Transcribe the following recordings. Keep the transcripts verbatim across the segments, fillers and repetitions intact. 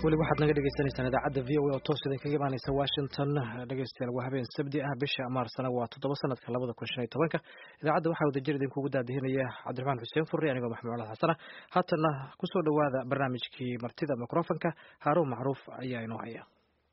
weli waxaad naga dhegeysaneysaan idaacadda v o a oo toos idinkaga imaaneysa Washington. dhegeystayaal waa habeen sabti ah bisha maarsana waa toddoba sanadka labada kun shan iyo tobanka. idaacadda waxaa wadajir idinkugu daadihinaya Cabdiraxmaan Xuseen Furri anigoo Maxamed Cali Xasan. haatana kusoo dhawaada barnaamijkii martida mikrofonka. Haruun Macruuf ayaa inoo haya.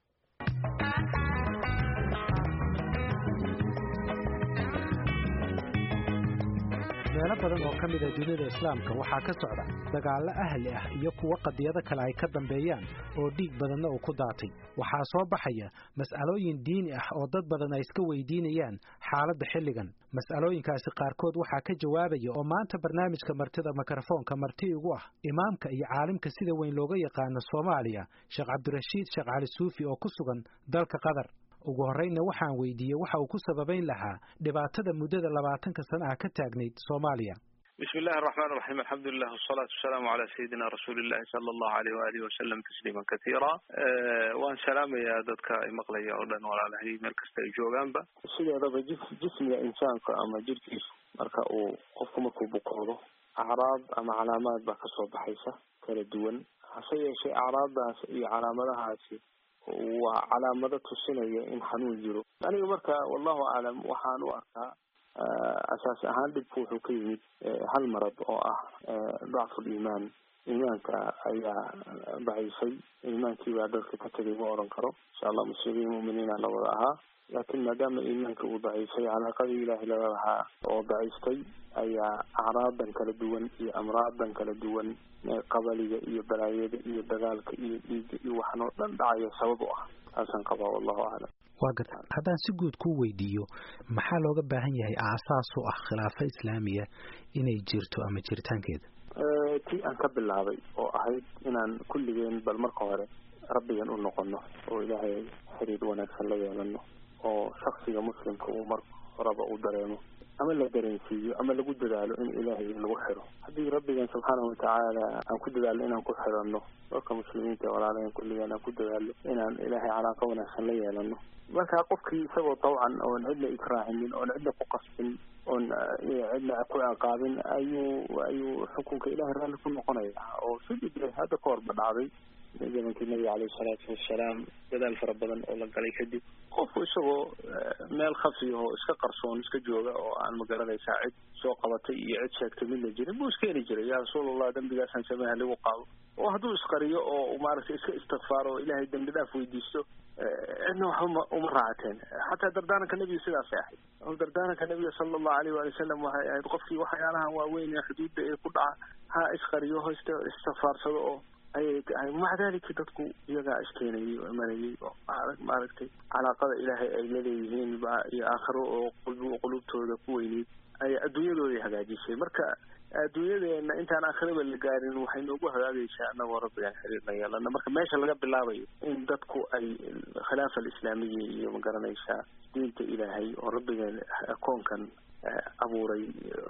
meelo badan oo ka mid ah dunida islaamka waxaa ka socda dagaallo ahli ah iyo kuwa qadiyado kale ay ka dambeeyaan oo dhiig badanna uu ku daatay. waxaa soo baxaya mas'alooyin diini ah oo dad badan ay iska weydiinayaan xaaladda xilligan. mas'alooyinkaasi qaarkood waxaa ka jawaabaya oo maanta barnaamijka martida mikrofoonka marti ugu ah imaamka iyo caalimka sida weyn looga yaqaano Soomaaliya, Sheekh Cabdirashiid Sheekh Cali Suufi oo ku sugan dalka Qatar. ugu horreynna waxaan weydiiyey waxa uu ku sababayn lahaa dhibaatada muddada labaatanka sano ah ka taagnayd Soomaaliya. bismillahi arrahmaani arrahiim, alxamdulilah wasalaatu wasalaamu calaa sayidina rasuulillahi sala allahu alayhi waalihi wasalam tasliiman katiira. waan salaamayaa dadka ay maqlaya oo dhan walaalahay meel kasta ay joogaanba. sideedaba jismiga insaanka ama jirkiisu marka uu qofku markuu bukoodo acraad ama calaamaad baa kasoo baxaysa kala duwan. hase yeeshee acraaddaas iyo calaamadahaasi waa calaamado tusinaya in xanuun jiro. aniga marka wallahu aclam waxaan u arkaa asaas ahaan dhibku wuxuu ka yimid hal marad oo ah dacful iimaan. iimaanka ayaa daciifay, iimaankii baa dadka ka tegay ma oran karo. insha allah muslimiin mu'miniina la wada ahaa, laakiin maadaama iimaanka uu daciifay calaaqadii ilaahay laga lahaa oo daciiftay ayaa acraadan kala duwan iyo amraadan kala duwan qabaliga iyo balaayada iyo dagaalka iyo dhiigga iyo waxan oo dhan dhacaya sabab u ah. taasan qabaa wallahu aclam. waa garta haddaan si guud ku weydiiyo maxaa looga baahan yahay aasaas u ah khilaafo islaamiya inay jirto ama jiritaankeeda? tii aan ka bilaabay oo ahayd inaan kulligeen bal marka hore rabbigan u noqono oo ilaahay xiriir wanaagsan la yeelano oo shaksiga muslimka uu marka horeba u dareemo ama la dareensiiyo ama lagu dadaalo in ilaahay lagu xiro. haddii rabbigan subxaanahu watacaala aan ku dadaalno inaan ku xirano dadka muslimiinta walaalahan kulligeen aan ku dadaalno inaan ilaahay calaaqa wanaagsan la yeelano, marka qofkii isagoo tawcan oon cidna ikraahinin oon cidna ku qasbin oon cidna ku ciqaabin ayuu ayuu xukunka ilaahay raalli ku noqonaya. oo sidii de hadda ka horba dhacday zamankii nabiga caleyhi salaatu wassalaam dadaal fara badan oo la galay kadib qofku isagoo meel khafi oo iska qarsoon iska jooga oo aan magaranaysaa cid soo qabatay iyo cid sheegtay midna jirin buu iska heli jiray. yaa rasuulallah dambigaasaan sameeha lagu qaado. oo hadduu isqariyo oo maaragtay iska istikfaaro oo ilaahay dambi dhaaf weydiisto cidna waxba uma raacateen. xataa dardaaranka nebiga sidaasay ahayd. oo dardaaranka nebiga sala allahu alayh waali wasalam waxay ahayd qofkii waxyaalahan waaweyn ee xuduudda ee ku dhaca ha isqariyo ho istikfaarsado oo ayay tahay. maca dalika dadku iyagaa iskeenayay oo imanayay oo maaragtay calaaqada ilaahay ay laleeyihiin ba iyo aakhiro oo qulubtooda ku weyneyd ay adduunyadooda hagaajisay. marka adduunyadeena intaan aakhiraba la gaarin waxay noogu hagaagaysaa annagoo rabbigaan xiriir la yeelana. marka meesha laga bilaabayo in dadku ay khilaafa alislaamiya iyo magaranaysaa diinta ilaahay oo rabbigan koonkan abuuray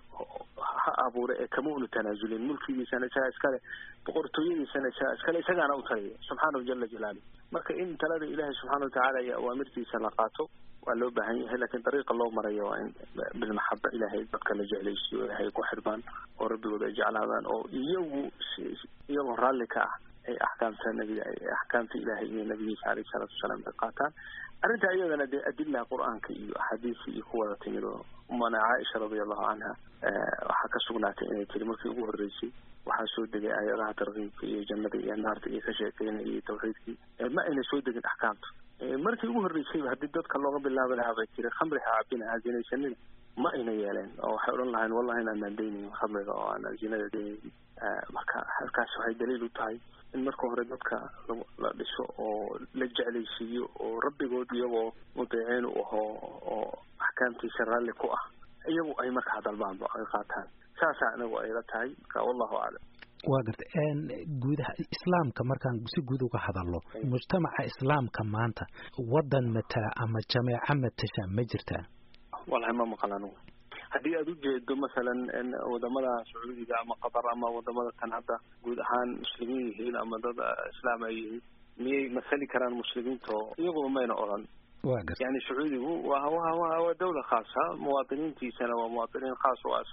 ha abuuray ee kama unu tanaasulin. mulkigiisana isagaa iskale, boqortooyadiisana isagaa iskale, isagaana u taliya subxaanahu jala jalaaluh. marka in talada ilaahay subxaana watacaala iyo awaamirtiisa la qaato waa loo baahan yahay, laakiin dariiqa loo marayo waa in bilmaxaba ilaahay dadka la jeclaysiyo, ilaahay ku xirmaan oo rabbigooda ay jeclaadaan oo iyagu iyagoo raalli ka ah ay axkaamta nabiga ay axkaamta ilaahay iyo nabigiisa caleyhi salaatu wasalaam ay qaataan. arrinta iyadana dee adilaha qur-aanka iyo axaadiisa iyo kuwada timid oo umana caaisha radiallahu canha waxaa ka sugnaatay inay tiri markii ugu horreysay waxaa soo degay aayadaha tarkiibka iyo jannada iyo naarta iyo ka sheekeynaya iyo tawxiidkii ma ayna soo degin axkaamta. markii ugu horreysay haddii dadka looga bilaabi lahaa bay tiri khamri ha cabina ha zinaysanina ma ayna yeeleen oo waxay odhan lahayn wallahi inaan maandaynayn khamriga oo aan zinada daynaynin. marka halkaas waxay daliil u tahay in marka hore dadka la dhiso oo la jeclaysiiyo oo rabbigood iyagoo mudeeceen u ahoo oo axkaamtiisa raalli ku ah iyagu ay markaa dalbaanba ay qaataan. saasaa anagu ayla tahay. marka wallahu aclam. waa garta guudaha islaamka markaan si guud uga hadalno mujtamaca islaamka maanta wadan matala ama jameeca matasha ma jirtaa? wallahi ma maqal anigu. haddii aad ujeedo masalan wadamada sacuudiga ama qatar ama wadamada tan hadda guud ahaan muslimiin yihiin ama dad islaam ay yihiin miyay masali karaan muslimiinta iyagoo mayna odhan. يعني سعودي هو هو هو دولة خاصة مواطنين تيسنا ومواطنين خاص وأسرة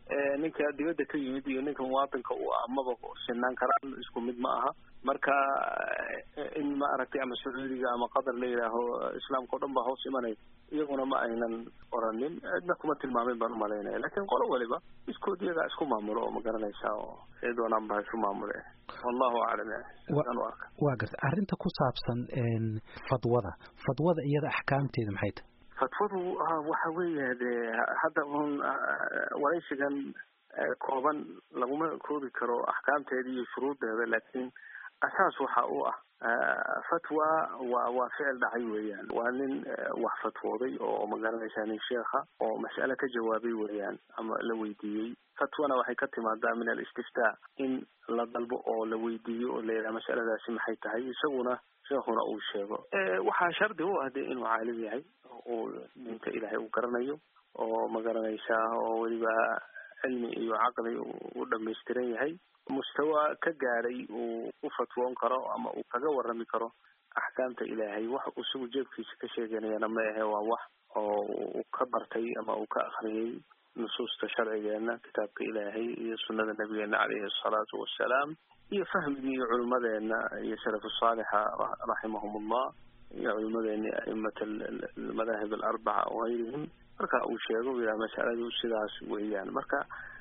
ninka dibadda ka yimid iyo ninka muwaadinka uu amaba sinaan karaan isku mid ma aha marka in ma aragtay ama sacuudiga ama qatar la yidhaaho islaamka o dhan baa hoos imanaya iyaguna ma aynan oranin cidna kuma tilmaamin baan umalaynaya lakin qolo waliba iskood iyagaa isku maamulo oo ma garanaysaa oo say doonaan baa isu maamule wallahu aclam aan u arka waa garta arrinta ku saabsan fadwada fadwada iyada axkaamteeda maxay tahay fatwadu waxa weeye dee hadda un waraysigan kooban laguma koobi karo axkaamteeda iyo shuruudeeda laakiin asaas waxa uu ah fatwa waa waa ficil dhacay weeyaan waa nin wax fatwooday oo ma garanaysaa nin sheekha oo mas'ale ka jawaabay weeyaan ama la weydiiyey fatwana waxay ka timaadaa min al-istiftaa in la dalbo oo la weydiiyo oo la yidhaha mas'aladaasi maxay tahay isaguna sheekhuna uu sheego waxaa shardi u ah dee inuu caalim yahay oo diinta ilaahay uu garanayo oo ma garanaysaa oo weliba cilmi iyo caqli u dhamaystiran yahay mustawa ka gaaray uu u fatwoon karo ama uu kaga warrami karo axkaamta ilaahay wax uu isagu jeebkiisa ka sheeganayana ma ahe waa wax oo uu ka bartay ama uu ka akhriyey nusuusta sharcigeena kitaabka ilaahay iyo sunnada nabigeena caleyhi asalaatu wassalaam iyo fahmigii iyo culimadeena iyo salafu saalixa raximahumullah iyo culimadeeni a'imat almadaahib alarbaca wahayrihim marka uu sheego ilaa mas'aladu sidaas weeyaan marka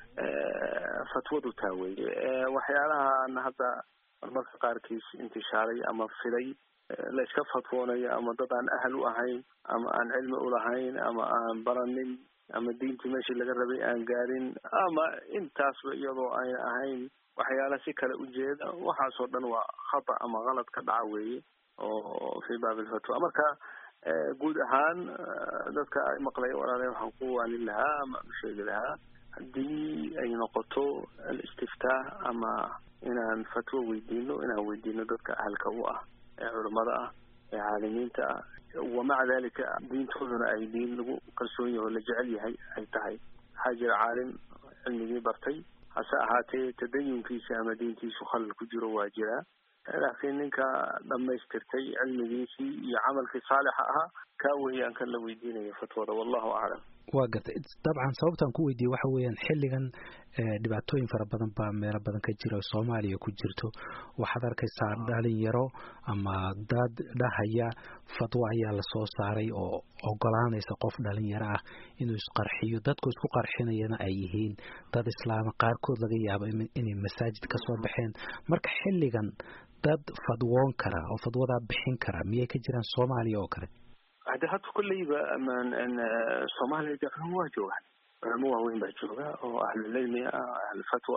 fatwadu taa weeye waxyaalahan hadda marmarka qaarkiis intishaaray ama filay la iska fatwoonayo ama dad aan ahal u ahayn ama aan cilmi ulahayn ama aan baranin ama diintii meeshii laga rabay aan gaarin ama intaasba iyadoo ayna ahayn waxyaala si kale ujeeda waxaasoo dhan waa khata ama qalad ka dhaca weeye oo fi baab alfatwa marka guud ahaan dadka ay maqlay walaalahay waxaan ku waanin lahaa ama u sheegi lahaa haddii ay noqoto al-istiftaa ama inaan fatwo weydiino inaan weydiino dadka ahalka u ah ee culamada ah ee caalimiinta ah wamaca dalika diintooduna ay diin lagu kalsoon yahay oo la jecel yahay ay tahay waxaa jira caalim cilmigii bartay hase ahaatee tadayunkiisa ama diintiisu khalal ku jiro waa jiraa laakiin ninka dhamaystirtay cilmigiisii iyo camalkii saalixa ahaa kaa weeyaan kan la weydiinayo fatwada wallahu aclam waa gartay dabcan sababtaan ku weydiiyey waxa weeyaan xilligan dhibaatooyin fara badan baa meelo badan ka jira oo Soomaaliya ku jirto waxaad arkaysaa dhalinyaro ama dad dhahaya fatwa ayaa la soo saaray oo ogolaanaysa qof dhalinyaro ah inuu isqarxiyo dadku isku qarxinayana ay yihiin dad islaam qaarkood laga yaabo inay masaajid ka soo baxeen marka xilligan dad fadwoon kara oo fadwada bixin kara miyay ka jiraan Soomaaliya oo kale هذا هذا كله من إن الصومالي ده هو جوه مو وين بجوه أو أهل العلم أهل الفتوى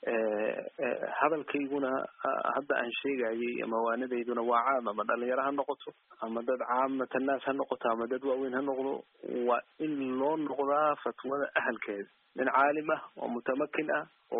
هذا الكيجونا هذا عن شيء جاي موانئ يدونا وعامة ما دل يراها النقطة أما دد عامة الناس هالنقطة أما دد وين هالنقطة وإن لون نقطة فتوى أهل كذا من عالمة ومتمكنة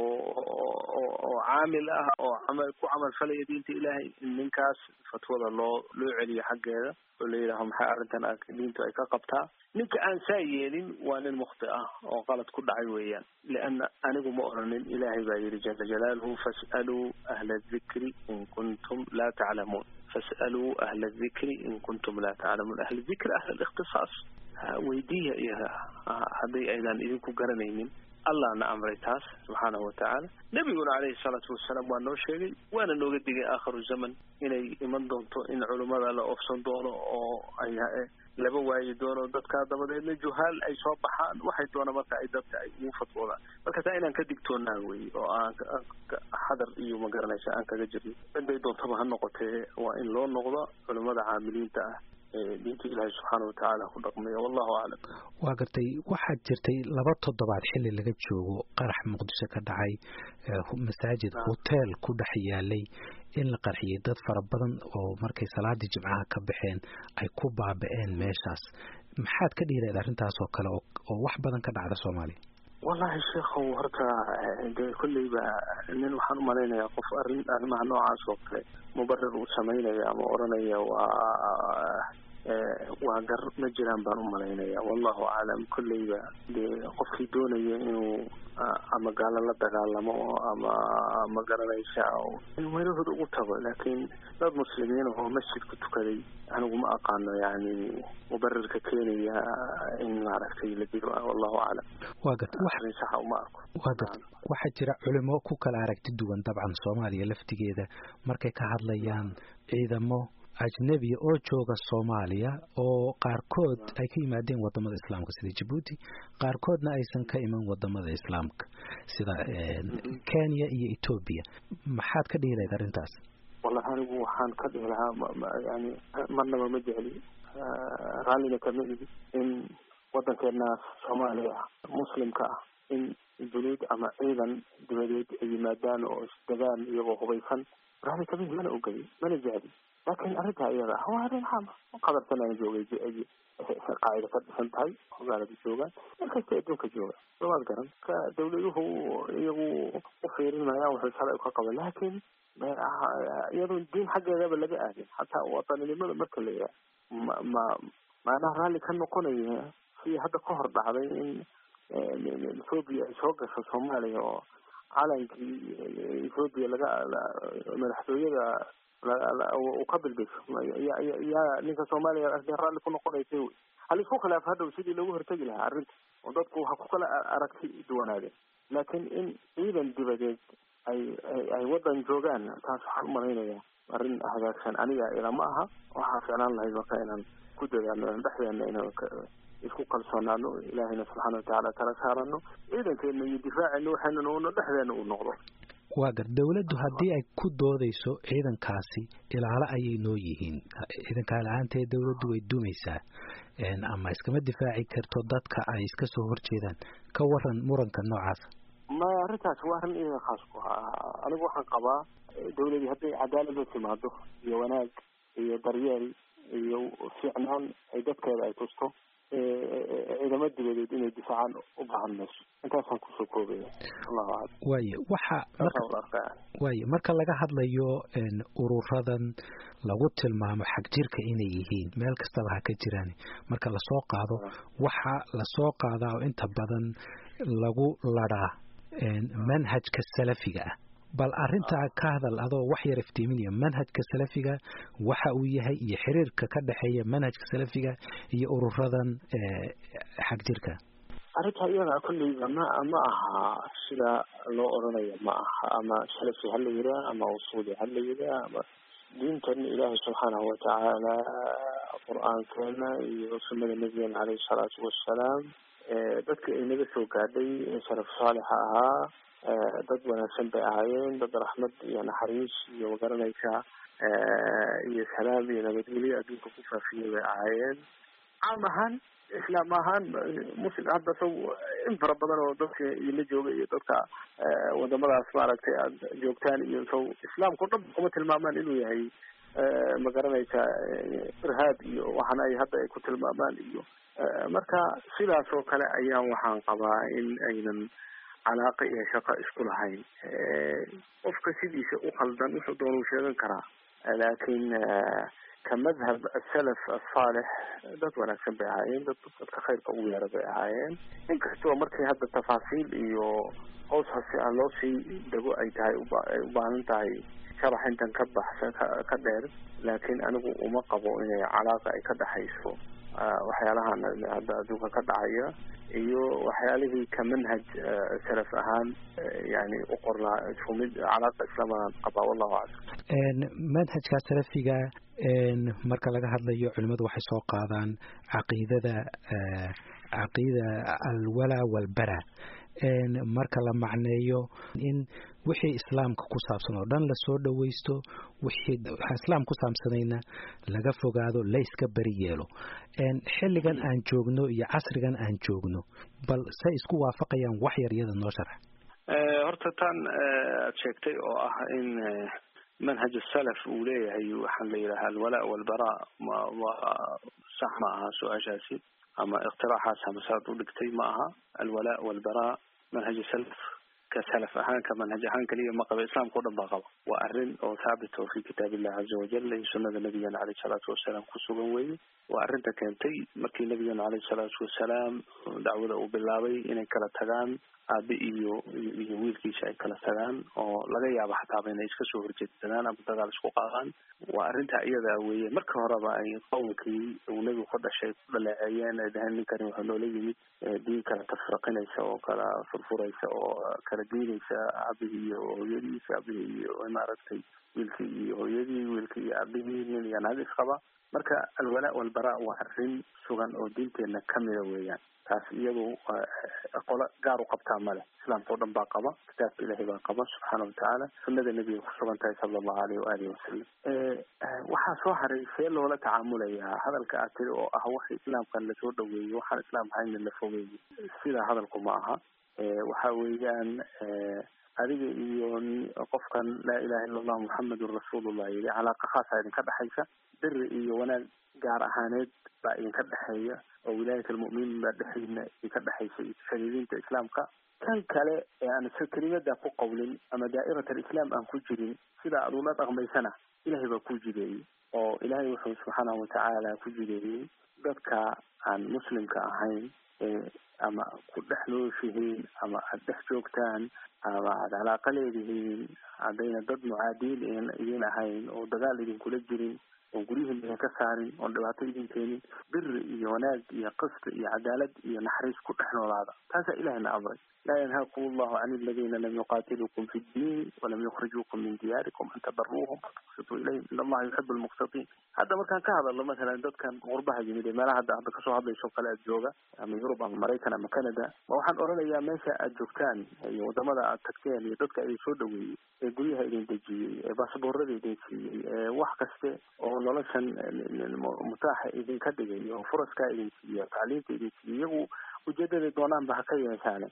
وعاملة وعمل كعمل فلا يدين إلهي من كاس فتوى الله لو علي حق هذا واللي لهم حارتنا دينته أي كقبتها منك أن سائلين وأن المخطئة وقالت كل عيويا لأن أنا مؤمن إلهي باير جل جلاله فاسألوا أهل الذكر إن كنتم لا تعلمون فاسألوا أهل الذكر إن كنتم لا تعلمون أهل الذكر أهل الاختصاص ويديه إياها هذه أيضا إذنكم قرنين الله نعم ريتاس سبحانه وتعالى نبينا عليه الصلاة والسلام وأنه شيء وأنا نوجد آخر الزمن إني من دونتو إن علماء لا أفصل دونه أو أي لبوا يدونه ضد كذا بدل الجهال أي صباحان واحد وانا ما تعيد تعيد مو فتوى فكتاينا كدكتور ناوي أو حضر إيو مقرنة شأن كجري عند يدون طبعا النقطة وإن لون نقطة علماء عاملين تاع diinta ilaahay subxaana watacaala ku dhaqmaya wallahu aclam waa gartay waxaa jirtay laba toddobaad xilli laga joogo qarax muqdisho ka dhacay masaajid hotel ku dhex yaalay in la qarxiyay dad fara badan oo markay salaadii jimcaha ka baxeen ay ku baaba'een meeshaas maxaad ka dhiireed arrintaas oo kale oo wax badan ka dhacda Soomaaliya wallahi sheekhu horta de kulliba nin waxaan u malaynayaa qof arrin arrimaha noocaas oo kale mubarrir u sameynaya ama oranaya waa waa gar ma jiraan baan u malaynaya wallahu aclam kulleyba qofkii doonaya inuu ama gaalo la dagaalamo ama ma garanaysa weerahooda ugu tago laakiin dad muslimiin oo masjid ku tukaday anigu ma aqaano yani mubarirka keenaya in maaragtay la dilo wallahu aclam waa gad wax saxa uma arko waa gad waxaa jira culimo ku kala aragti duwan dabcan Soomaaliya laftigeeda markay ka hadlayaan ciidamo ajnabi oo jooga Soomaaliya oo qaarkood ay ka yimaadeen wadamada islaamka sida Djibouti qaarkoodna aysan ka iman wadamada islaamka sida Kenya iyo Ethiopia maxaad ka dhihi lahayd arintaas wallahi anigu waxaan ka dhihi lahaa yani marnaba ma jecli raalina kama ihi in wadankeena Soomaaliya muslimka ah in dawlad ama ciidan dibadeed ay yimaadaan oo isdagaan iyagoo hubaysan raali kama ihi mana ogoli mana jecli laakiin arrinta iyada waa arrin xama qadartana joogay qaacida ka dhisan tahay hoggaanada joogaan markasta adduunka jooga soomad garan ka dawladuhu iyagu u fiirinayaan waxay shalay ka qaban laakiin iyadoo diin xaggeedaba laga aadin xataa wadaninimada marka la yahay ma maanaha raalli ka noqonaya si hadda ka hor dhacday in Ethiopia ay soo gasho Soomaaliya oo calankii Ethiopia laga madaxtooyada uu ka bilbisho yaa ninka Soomaaliya ah raalli ku noqonaysay hal isku khilaaf hadda sidii lagu hortagi lahaa arrinta oo dadku waxa ku kala aragti duwanaadeen laakiin in ciidan dibadeed ay ay wadan joogaan taas waxaan u malaynayaa arrin hagaagsan aniga ila ma aha waxa fiican lahayd marka inaan ku dadaano dhexdeena inaan isku kalsoonaano ilaahayna subxaanahu wa ta'ala tala saarano ciidankeena iyo difaaceena waxaanu u dhexdeena u noqdo waa gar dawladdu haddii ay ku doodayso ciidankaasi ilaalo ayay noo yihiin ciidanka la'aanteed dawladdu way dumaysaa ama iskama difaaci karto dadka ay iska soo horjeedaan ka waran muranka noocaas ma arrintaas waa arrin iyaga khaas ku ah anigu waxaan qabaa dawladdu hadday cadaalad u timaado iyo wanaag iyo daryeel iyo fiicnaan ay dadkeeda ay tusto ciidamada dibadeed inay difaacaan u baahan mayso intaasaan kusoo koobaya allahu aclam waayo waxa waayo marka laga hadlayo ururadan lagu tilmaamo xag jirka inay yihiin meel kastaba ha ka jiraan marka la soo qaado waxa la soo qaadaa oo inta badan lagu ladaa manhajka salafiga ah bal arinta ka hadal adoo wax yar iftiiminaya manhajka salafiga waxa uu yahay iyo xiriirka ka dhaxeeya manhajka salafiga iyo ururadan xag jirka arrinta iyada kulli ma ma aha sida loo oranayo ma aha ama salafi hal yira ama usuuli hal yira ama diintan ilaahay subhanahu wa ta'ala quraankeena iyo sunnada nabiga alayhi salatu wassalaam dadka inaga soo gaadhay salaf saalix ahaa dad wanaagsan bay ahaayeen dad raxmad iyo naxariis iyo magaranaysa iyo salaam iyo nabadgelyo adduunka ku faafiyay bay ahaayeen caam ahaan islaam ahaan muslim hadda soo in fara badan oo dadka ila jooga iyo dadka wadamadaas maaragtay aad joogtaan iyo soo islaamku dhan kuma tilmaamaan inuu yahay magaranaysa irhaad iyo waxana ay hadda ay ku tilmaamaan iyo marka sidaas oo kale ayaan waxaan qabaa in aynan علاقة يا شقاء إسكول هاي وفق سيدي وخلدان وحضور وشيغان كرا لكن كمذهب السلف الصالح دات وانا سنبع هايين دات كخير قوية ربع هايين إنك استوى مركي هذا التفاصيل إيو قوس هسي اللوسي دقو أي تاي وبان تاي شرح انت نكبح كدير لكن أنا ومقبو إني علاقة أي كده حيثو وحيالها هذا دوكا كدعية iyo waxyaalihii ka manhaj salaf ahaan yani u qornaa fumid calaaqada islaamada qaba wallahu a'lam een manhajka salafiga een marka laga hadlayo culimadu waxay soo qaadaan aqeedada aqeeda al-wala wal-bara een marka la macneeyo in wixii islaamka ku saabsan oo dhan la soo dhaweysto wixii islaam ku saabsanayna laga fogaado la iska bari yeelo een xilligan aan joogno iyo casrigan aan joogno bal say isku waafaqayaan wax yar yada noo sharax ee horta tan aad sheegtay oo ah in manhaj salaf uu leeyahay waxaan la yiraahdaa al-wala wal-bara ma sax ma aha su'aashaasi ama iqtiraaxaas ama saad u dhigtay ma aha al-wala wal-bara manhaj salaf كسلف أهان كمنهج أهان كلية ما قبل الإسلام كله بقى وأرن أو ثابت في كتاب الله عز وجل سنة النبي عليه الصلاة والسلام كسوغوي وأرنت كانتي مكي النبي عليه الصلاة والسلام دعوة بالله إن كلا تجان أبي إيو يويل كيس أي كلا تجان أو لقي أبى حتى بين إيش كسوغر جدًا أبى تجال سوقان وأرنت أيضا ويا مركب ربع أي قومك ونبي خد شيء بلا عيان إذا هني كانوا هنولي دين كلا تفرقين يسوا كلا فرفور يسوا كلا دين يسوا أبي ويدي أبي وإمارتي ويلكي ويدي ويلكي أبي من ينادي خبا marka alwala wal bara waa arin sugan oo diinteena kamida weeyaan taas iyadu qola gaar u qabta male islaamka oo dhan baa qaba kitaabka ilaahay baa qaba subhanahu wa ta'ala sunnada nabiga ku sugan tahay sallallahu alayhi wa alihi wasallam ee waxa soo haray see loola tacaamulaya hadalka aad tiri oo ah wax islaamka la soo dhaweeyo waxa islaamka hayna la fogeeyo sida hadalku ma aha ee waxa weeyaan ee adiga iyo qofkan la ilaha illa allah muhammadur rasulullah yiri alaaqa khaas ah idinka dhaxaysa bir iyo wanaag gaar ahaaneed baa idinka dhaxeeya oo wilaayada mu'miniin baa dhaxayna idinka dhaxaysa shariidinta islaamka kan kale ee aan sakrimada ku qowlin ama daa'irada islaam aan ku jirin sida aad ula dhaqmaysana ilaahay baa ku jireeyay oo ilaahay wuxuu subhanahu wa ta'ala ku jireeyay dadka aan muslimka ahayn ee ama ku dhaxlooshihiin ama aad dhex joogtaan ama aad alaaqa leedihiin haddayna dad mucaadiin idin ahayn oo dagaal idinkula jirin oo guryihiin idin ka saarin oo dhibaato idin keenin biri iyo wanaag iyo qist iyo cadaalad iyo naxariis ku dhex noolaada taasa ilaahayna amray لا ينهاكم الله عن الذين لم يقاتلوكم في الدين ولم يخرجوكم من دياركم أن تبروهم وتقسطوا إليهم إن الله يحب المقسطين هذا ما كان كهذا الله مثلا دد كان غربها جميلة ما لها هذا كسو هذا يشوف كلا الجوجا من يوروب أو أمريكا أو كندا ما وحن أورنا يا ماشى الجوكان ودم هذا التكتين يدد كأي سودوي يقوليها إلين تجي بس بورد تجي وحكسته أو لولشان متاح إلين كدجي أو فرص كإلين تجي تعليم إلين تجي وجدد دونان بحكي مثلا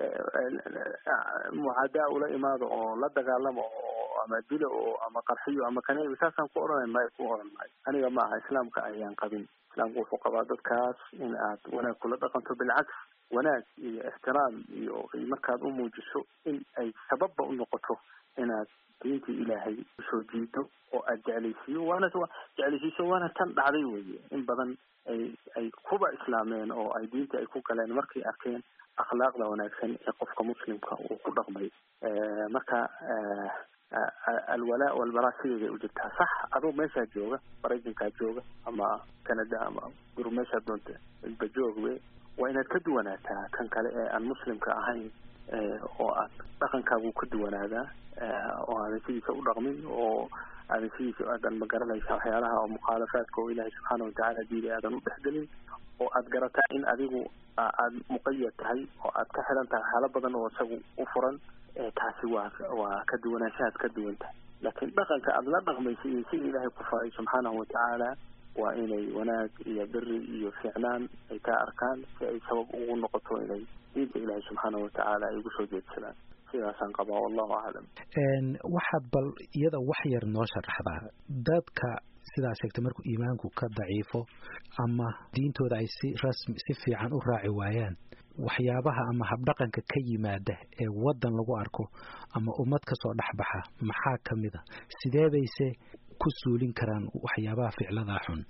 معاداة ولا إمادة أو لا دجالم أو أما دلة أو أما قرحية أما كان يساسا قرآن ما يقول ما أنا جماعة إسلام كأيام قديم إسلام قوة قبادة كاس إن آت وأنا كل دقنت بالعكس وناس احترام يمكن أمو جسو إن أي سبب النقطة إن دينتي إلهي شو جيتو أو أجعليسي وأنا سوا جعليسي وأنا تن عديوي إن بدن أي أي كوبا إسلامين أو أي دينتي أي كوكا لأن مركي أكين أخلاق لا وناكسن يقفك مسلم وكل رغبي أه مكا أه أه الولاء والبراء سيدي وجدتها صح أدو ميسا جوغا بريجن كا جوغا أما كندا أما قرو ميسا دونت البجوغ وإن كدوناتا كان كالي المسلم كأهين oo aad dhaqankaagu ka duwanaada oo aan sidii u dhaqmin oo aan sidii aadan magaranaysa waxyaalaha oo muqaalafaadka oo Ilaahay subhanahu wa ta'ala diiday aadan u dhexgelin oo aad garataa in adigu aad muqayyad tahay oo aad ka xiran tahay xaalad badan oo isagu u furan taasi waa waa ka duwanaanshaad ka duwanta laakiin dhaqanka aad la dhaqmaysid sidii Ilaahay ku faray subhanahu wa ta'ala waa inay wanaag iyo biri iyo fiicnaan ay ka arkaan si ay sabab ugu noqoto inay diinta Ilaahay subhanahu wa ta'ala ay ugu soo jeedsadaan sidaasan qabaa wallahu a'lam een waxaad bal iyada wax yar noo sharaxdaa dadka sidaa sheegtay markuu iimaanku ka daciifo ama diintooda ay si rasmi si fiican u raaci waayaan waxyaabaha ama habdhaqanka ka yimaada ee wadan lagu arko ama ummad ka soo dhaxbaxa maxaa kamida sidee bayse ku suulin karaan waxyaabaha ficilada xun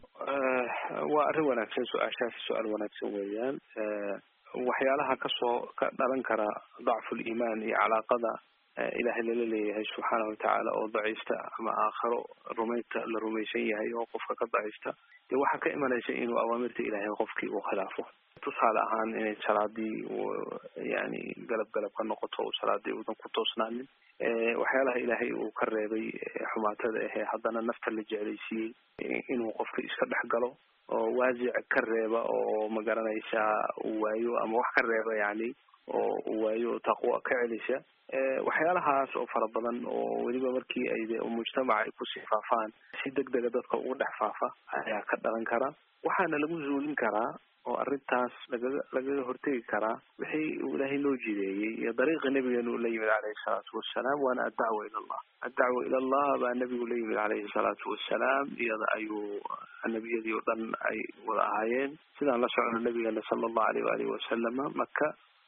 waa arrin wanaagsan su'aashaas su'aal wanaagsan weeyaan waxyaalaha ka soo ka dhalan kara dacful iimaan iyo calaaqada ilaahay la leeyahay subhanahu wa ta'ala oo daciifta ama aakhiro rumaynta la rumaysan yahay oo qofka ka daciifta ee waxa ka imanaysa inuu awaamirta ilaahay qofkii uu khilaafo tusaale ahaan inay salaadii yani galab galab ka noqoto oo salaadii uu ku toosnaanin ee waxyaalaha ilaahay uu ka reebay xumaatada ee haddana nafta la jeclaysiiyay inuu qofka iska dhaxgalo oo waajic ka reeba oo ma garanaysa uu waayo ama wax ka reeba yani oo uu waayo taqwa ka celisha ee waxyaalahaas oo fara badan oo waliba markii ay mujtamaca ay ku sifaafaan si degdeg dadka ugu dhex faafa ayaa ka dhalan kara waxaana lagu zuulin karaa oo arintaas laga laga hortagi karaa wixii uu Ilaahay loo jideeyay iyo dariiqa nabigeenu la yimid alayhi salaatu wassalaam waana ad-da'wa ila Allah ad-da'wa ila Allah baa nabigu la yimid alayhi salaatu wassalaam iyada ayuu nabiyadii oo dhan ay wada ahaayeen sidaan la socono nabigeena sallallahu alayhi wa alihi wasallam Makka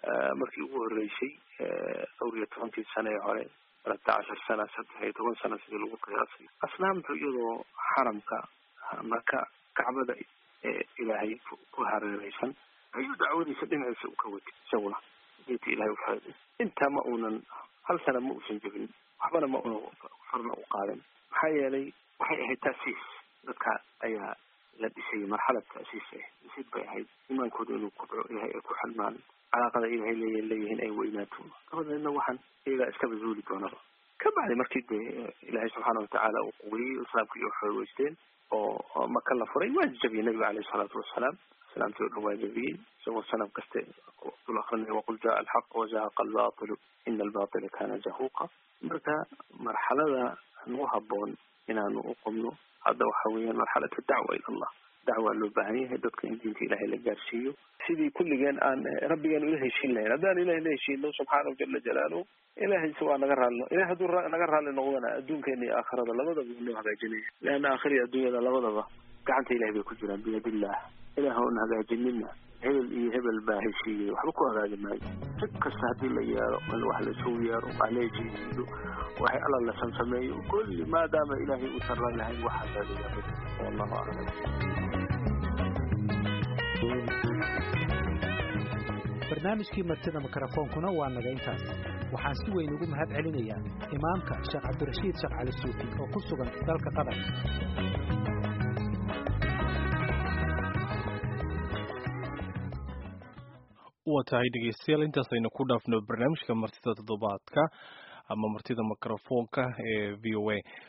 markii ugu horeysay dhowr iyo tobankii sano ee hore ثلاثة عشر سنة saddex iyo toban sano sidii lagu qiyaasay asnaamtu iyadoo xaramka maka kacbada ilaahay ku hareeraysan ayuu dacwadiisa dhinaciisa u ka watay isaguna diinta ilaahay u faaday inta ma uunan hal sana ma uusan jebin waxbana ma uu farna u qaadan maxaa yeelay waxay ahayd taasiis dadka ayaa la dhisay marxalad taasiis ah sid bay ahayd iimaankooda inuu kobco ilaahay ku xalmaan calaaqada ilaahay leeyahay ay weynaato tabadeedna waxaan iyaga iska bazuuli doonaba ka bacdi markii ilaahay subxaanahu watacaala uu quwiyey islaamka iyo xoogeysteen oo maka la furay waa jabiyey nabiga caleyhi salaatu wasalaam salaamtii oo dhan waa jabiyey isagoo sanab kaste dul akrinaya waqul jaa alxaq wazahaqa albatilu ina albatila kana zahuuqa marka marxalada nagu haboon inaanu u qubno hadda waxa weeyaan marxalada dacwa ila allah dacwa loo baahan yahay dadka in diinta ilaahay la gaarsiiyo sidii kulligeen aan rabbigaan ula heshiin lahayn haddaan ilahay la heshiino subxaanahu jala jalaaluhu ilaahayse waa naga raalno ilahay hadduu naga raalli noqdana adduunkeena iyo aakhirada labadaba noo hagaajinaya leanna aakhira iyo adduunyada labadaba gacanta ilahay bay ku jiraan biyadillah ilaah oon hagaajinina hebel iyo hebel baa heshiiyey waxba ku hagaagi maayo si kasta haddii la yeero in wax lasuu yeero wax la heshiiyo waxay alla la samsameeyo kulli maadaama ilaahay u sarran lahayn waxaa hagaagaya wallahu aclam barnaamijkii martida mikrofoonkuna waa naga intaas waxaan si weyn ugu mahad celinayaa imaamka sheekh cabdirashiid sheekh cali suufi oo ku sugan dalka qatar waa tahay dhegeystayaal intaas aynu ku dhaafno barnaamijka martida toddobaadka ama martida mikrofoonka ee v o a